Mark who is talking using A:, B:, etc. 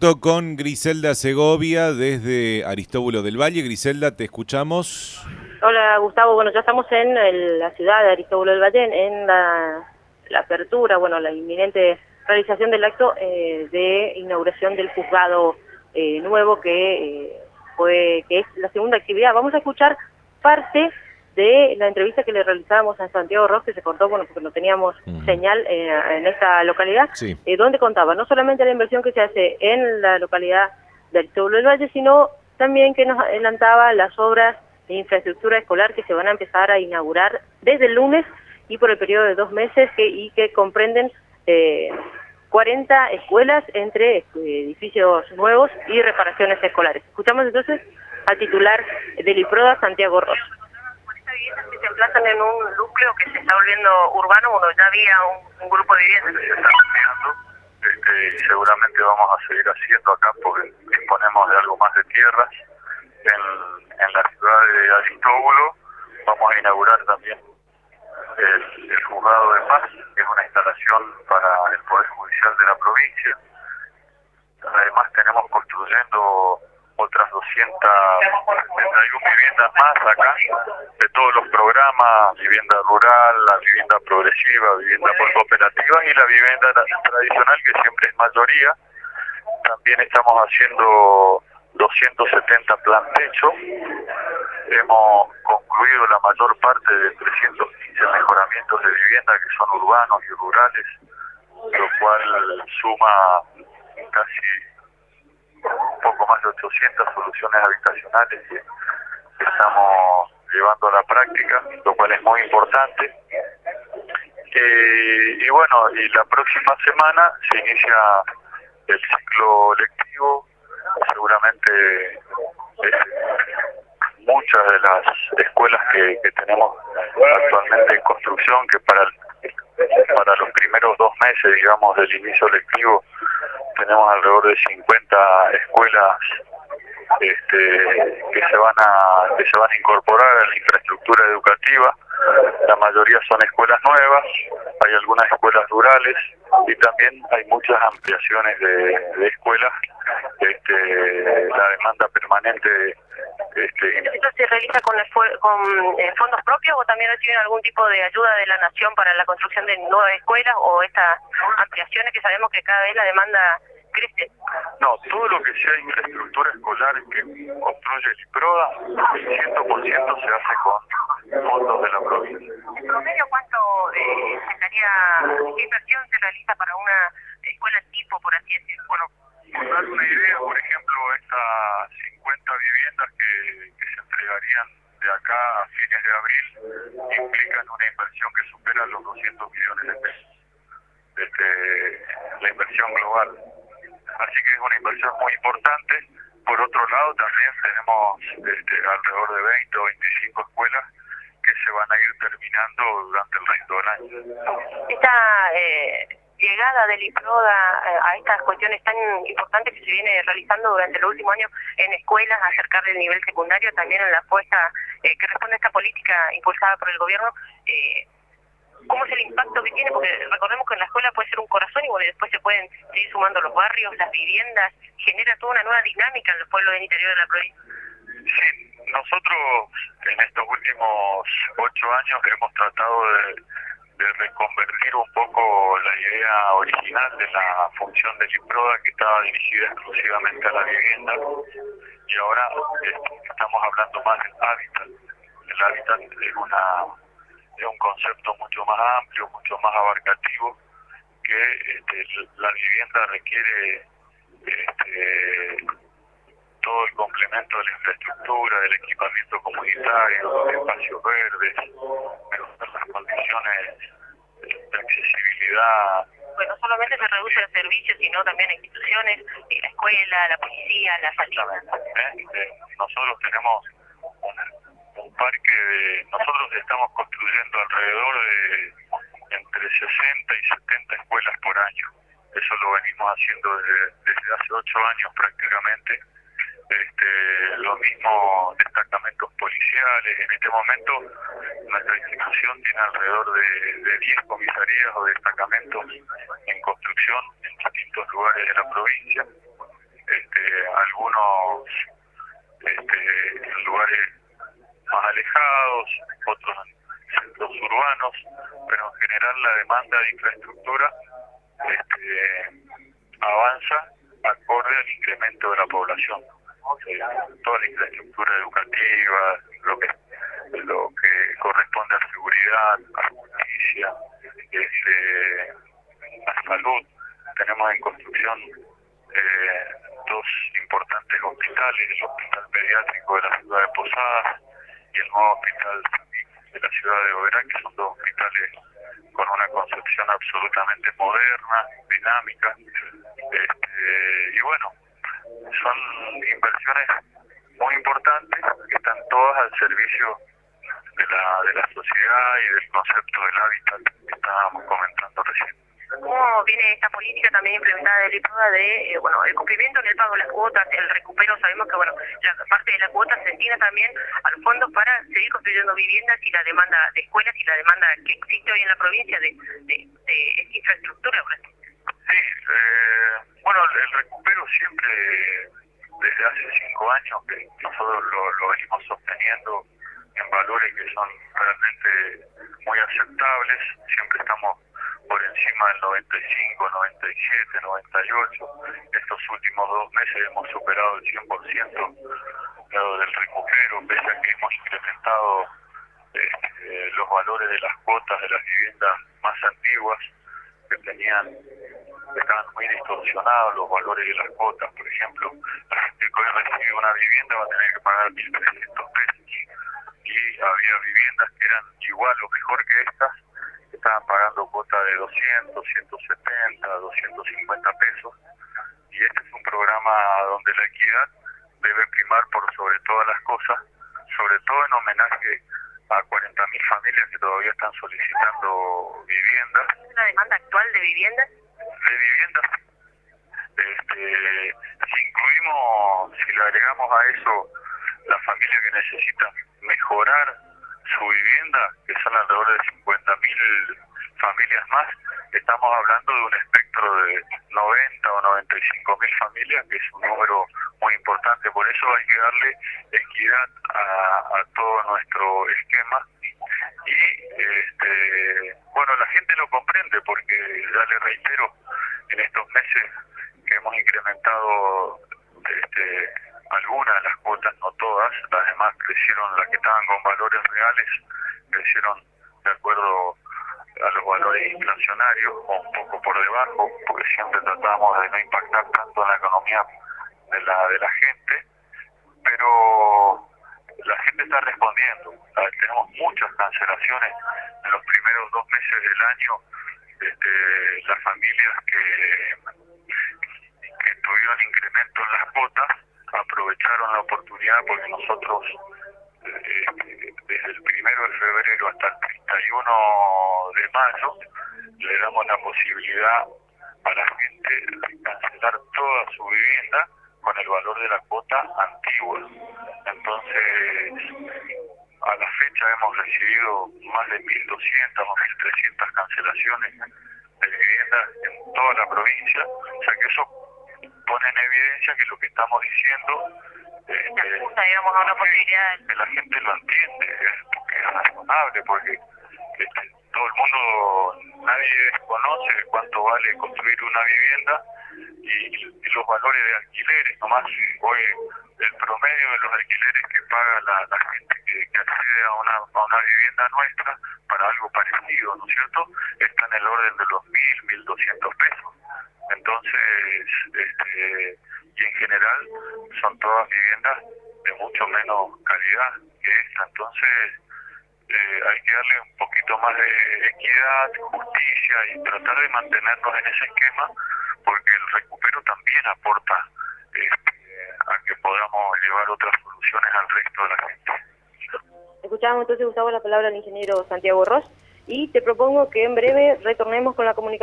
A: contacto con Griselda Segovia desde Aristóbulo del Valle. Griselda, te escuchamos.
B: Hola Gustavo, bueno, ya estamos en la ciudad de Aristóbulo del Valle, en la apertura, bueno, la inminente realización del acto de inauguración del juzgado nuevo que es la segunda actividad. Vamos a escuchar parte de la entrevista que le realizábamos a Santiago Ross, que se cortó, bueno, porque no teníamos señal en esta localidad,
A: Sí.
B: Donde contaba no solamente la inversión que se hace en la localidad de Aristóbulo del Valle, sino también que nos adelantaba las obras de infraestructura escolar que se van a empezar a inaugurar desde el lunes y por el periodo de 2 meses que comprenden 40 escuelas entre edificios nuevos y reparaciones escolares. Escuchamos entonces al titular del IPRODA, Santiago Ross. Viviendas que se emplazan en un núcleo que se está volviendo urbano, bueno, ya había un grupo de viviendas que se está ampliando,
C: y seguramente vamos a seguir haciendo acá porque disponemos de algo más de tierras en la ciudad de Aristóbulo. Vamos a inaugurar también el juzgado de paz, que es una instalación para el Poder Judicial de la provincia. Además tenemos construyendo otras 271 viviendas más acá, de todos los programas: vivienda rural, la vivienda progresiva, vivienda por cooperativas y la vivienda tradicional, que siempre es mayoría. También estamos haciendo 270 plan techo. Hemos concluido la mayor parte de 315 mejoramientos de vivienda que son urbanos y rurales, lo cual suma casi un poco más de 800 soluciones habitacionales que estamos llevando a la práctica, lo cual es muy importante. Y bueno, y la próxima semana se inicia el ciclo lectivo. Seguramente muchas de las escuelas que tenemos actualmente en construcción, que para los primeros 2 meses, digamos, del inicio lectivo, tenemos alrededor de 50 escuelas que se van a incorporar a la infraestructura educativa. La mayoría son escuelas nuevas, hay algunas escuelas rurales y también hay muchas ampliaciones de escuelas. La demanda permanente.
B: ¿Esto se realiza con fondos propios o también reciben algún tipo de ayuda de la nación para la construcción de nuevas escuelas o estas ampliaciones que sabemos que cada vez la demanda crece?
C: No, todo lo que sea infraestructura escolar que construye el IPRODA, el 100% se hace con fondos de la provincia.
B: ¿En promedio cuánto qué inversión se realiza para una escuela tipo, por así decirlo?
C: Bueno, por dar una idea, por ejemplo, estas 50 viviendas que se entregarían de acá a fines de abril implican una inversión que supera los 200 millones de pesos. La inversión global. Así que es una inversión muy importante. Por otro lado, también tenemos alrededor de 20 o 25 escuelas que se van a ir terminando durante el resto del año.
B: Esta llegada del IPRODA a estas cuestiones tan importantes que se viene realizando durante los últimos años en escuelas, acercar del nivel secundario, también en la apuesta que responde a esta política impulsada por el gobierno, ¿cómo es el impacto que tiene? Porque recordemos que en la escuela puede ser un corazón y bueno, después se pueden seguir sumando los barrios, las viviendas, genera toda una nueva dinámica en los pueblos del interior de la provincia.
C: Sí, nosotros en estos últimos 8 años hemos tratado de reconvertir un poco la idea original de la función del IPRODA, que estaba dirigida exclusivamente a la vivienda, y ahora estamos hablando más del hábitat. El hábitat es un concepto mucho más amplio, mucho más abarcativo, que la vivienda requiere todo el complemento de la infraestructura, del equipamiento comunitario, de espacios verdes, mejorar las condiciones de accesibilidad.
B: Bueno, no solamente se reduce los servicios, sino también instituciones, la escuela, la policía, la salud.
C: Nosotros tenemos un parque nosotros estamos construyendo alrededor de entre 60 y 70 escuelas por año. Eso lo venimos haciendo desde hace 8 años prácticamente. Lo mismo destacamentos policiales. En este momento nuestra institución tiene alrededor de 10 comisarías o destacamentos en construcción en distintos lugares de la provincia. alejados, otros en centros urbanos, pero en general la demanda de infraestructura avanza acorde al incremento de la población. Toda la infraestructura educativa, lo que corresponde a seguridad, a justicia, a salud. Tenemos en construcción dos importantes hospitales, el Hospital Pediátrico de la ciudad de Posadas y el nuevo Hospital de la ciudad de Oberá, que son dos hospitales con una concepción absolutamente moderna, dinámica, y bueno, son inversiones muy importantes que están todas al servicio de la sociedad y del concepto del hábitat que estábamos comentando recién.
B: ¿Cómo viene esta política también implementada del IPOA de, el cumplimiento en el pago de las cuotas, el recupero? Sabemos que, la parte de la cuota se destina también a los fondos para seguir construyendo viviendas y la demanda de escuelas y la demanda que existe hoy en la provincia de esta infraestructura.
C: Sí, el recupero siempre, desde hace 5 años, que nosotros lo venimos sosteniendo en valores que son realmente muy aceptables, siempre estamos por encima del 95, 97, 98. Estos últimos 2 meses hemos superado el 100% del recupero, pese a que hemos incrementado los valores de las cuotas de las viviendas más antiguas, que estaban muy distorsionados los valores de las cuotas. Por ejemplo, la gente que hoy recibe una vivienda va a tener que pagar 1.300 pesos. Y había viviendas que eran igual o mejor que estas, que estaban pagando cuotas de 200, 170, 250 pesos. Y este es un programa donde la equidad debe primar por sobre todas las cosas, sobre todo en homenaje a 40.000 familias que todavía están solicitando viviendas.
B: ¿Es una demanda actual de viviendas?
C: De viviendas. Si le agregamos a eso la familia que necesita mejorar su vivienda, que son alrededor de 50.000 familias más, estamos hablando de un espectro de 90 o 95.000 familias, que es un número muy importante. Por eso hay que darle equidad a todo nuestro esquema. Y la gente lo comprende, porque ya le reitero, en estos meses que hemos incrementado algunas de las cuotas, no todas, las demás crecieron, las que estaban con valores reales crecieron de acuerdo a los valores inflacionarios, o un poco por debajo, porque siempre tratamos de no impactar tanto en la economía de la gente, pero la gente está respondiendo. Tenemos muchas cancelaciones en los primeros 2 meses del año. Las familias que tuvieron incremento en las cuotas aprovecharon la oportunidad, porque nosotros desde el 1 de febrero hasta el 31 de mayo le damos la posibilidad a la gente de cancelar toda su vivienda con el valor de la cuota antigua. Entonces, a la fecha hemos recibido más de 1.200 o 1.300 cancelaciones de viviendas en toda la provincia, o sea que eso pone en evidencia que lo que estamos diciendo
B: digamos, a una posibilidad
C: que la gente lo entiende, es razonable, porque todo el mundo, nadie desconoce cuánto vale construir una vivienda y los valores de alquileres. Nomás hoy el promedio de los alquileres que paga la gente que accede a una vivienda nuestra para algo parecido, ¿no es cierto?, está en el orden de los 1.200 pesos. Entonces, y en general son todas viviendas de mucho menos calidad que esta. Entonces, hay que darle un poquito más de equidad, justicia y tratar de mantenernos en ese esquema, porque el recupero también aporta a que podamos llevar otras soluciones al resto de la gente.
B: Escuchamos entonces, Gustavo, la palabra del ingeniero Santiago Ross, y te propongo que en breve retornemos con la comunicación.